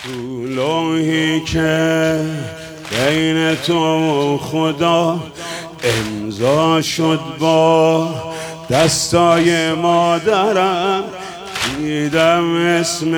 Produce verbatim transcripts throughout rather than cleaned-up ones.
تو لوحی که بین تو و خدا امضا شد با دستای مادرم، دیدم اسم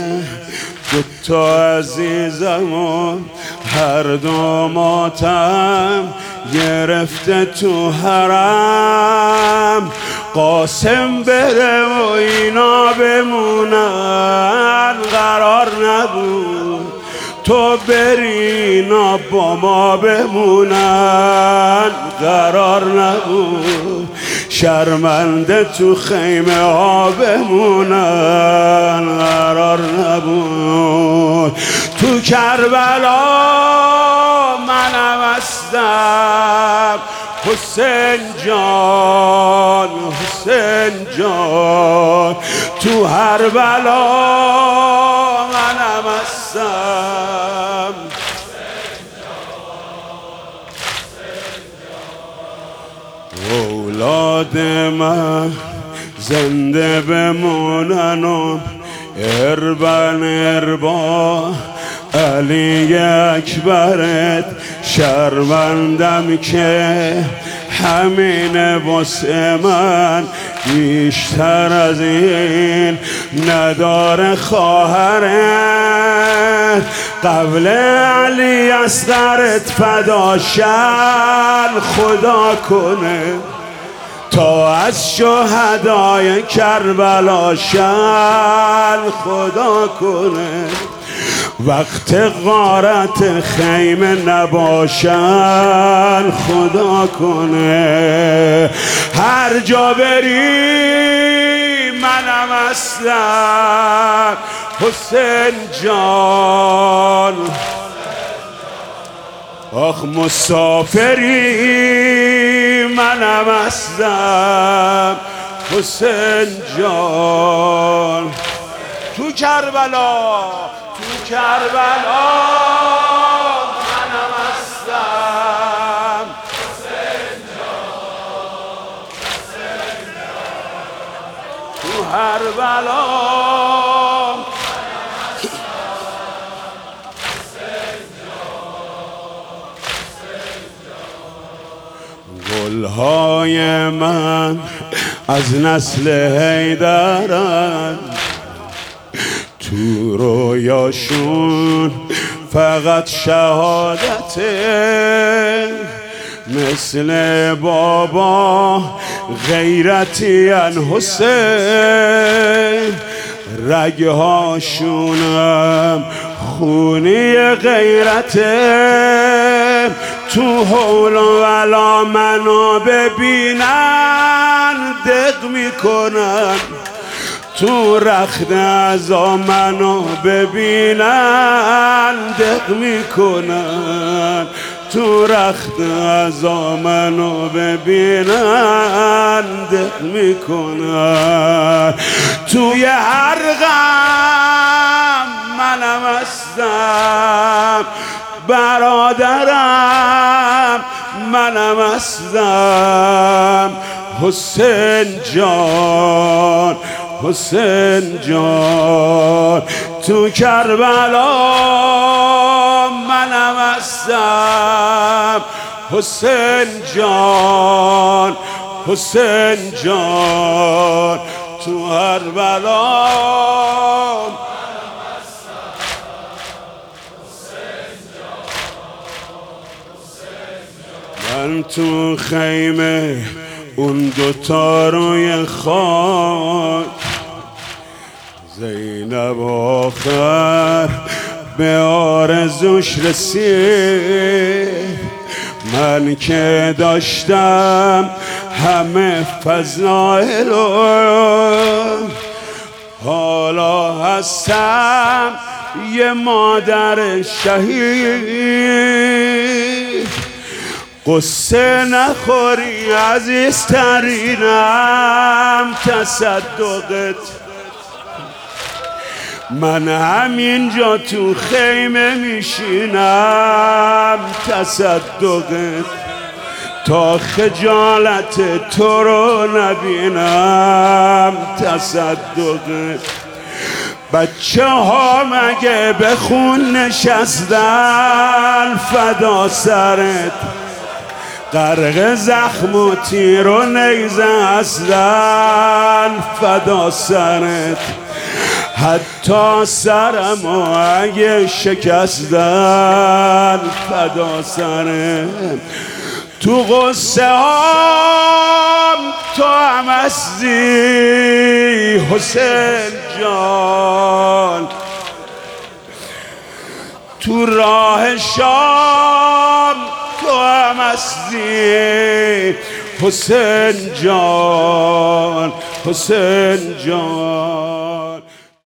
دوتا عزیزمون هر دو ماتم گرفته تو حرم. قاسم بره و اینا بمونن، قرار نبود تو بری اینا با ما بمونن، قرار نبود شرمنده تو خیمه ها بمونن، قرار نبود. تو کربلا منم هستم حسین جان، حسین جان، تو هر بلا منم هستم. اولاد من زنده بمونن و اربن اربا علی اکبرت، شرمندم که همین واسه من بیشتر از این نداره خواهرت. قبل علی اصغرت فداشن خدا کنه تا از شهدای کربلا شن خدا کنه. وقت غارت خیمه نباشن خدا کنه. هر جا بری منم هستم حسین جان. آخ مسافری منم هستم حسین جان. تو کربلا تو کربلا منم هستم حسین جان، حسین جان. تو هر بلا منم هستم حسین جان، حسین جان. گلهای من از نسل حیدرن، تو رویاشون فقط شهادته. مثل بابا غیرتی ان حسین، رگهاشونم خونی غیرته. تو حول و ولا منو ببینن دق میکنن، تو رخت ازا منو ببینن دق میکنن، تو رخت ازا منو ببینن دق میکنن. توی هر غم منم هستم برادرم، منم هستم حسین جان، حسین جان. تو کربلا منم هستم حسین جان، حسین جان. تو هر بلا منم هستم حسین جان، حسین جان. من تو خیمه اون دوتا روی خاک، زینب آخر به آرزوش رسید. من که داشتم همه فضائلو، حالا هستم یه مادر شهید. قصه نخوری عزیزترینم تصدقت، من همینجا تو خیمه میشینم تصدقت، تا خجالت تو رو نبینم تصدقت. بچه ها مگه به خون نشستن فدا سرت، غرق زخم و تیر و نیزه هستن فدا سرت، حتی سرم و اگه شکستن فدا سرت. تو غصه هم تو هم هستی حسین جان، تو راه شام تو هم هستی حسین جان، حسین جان.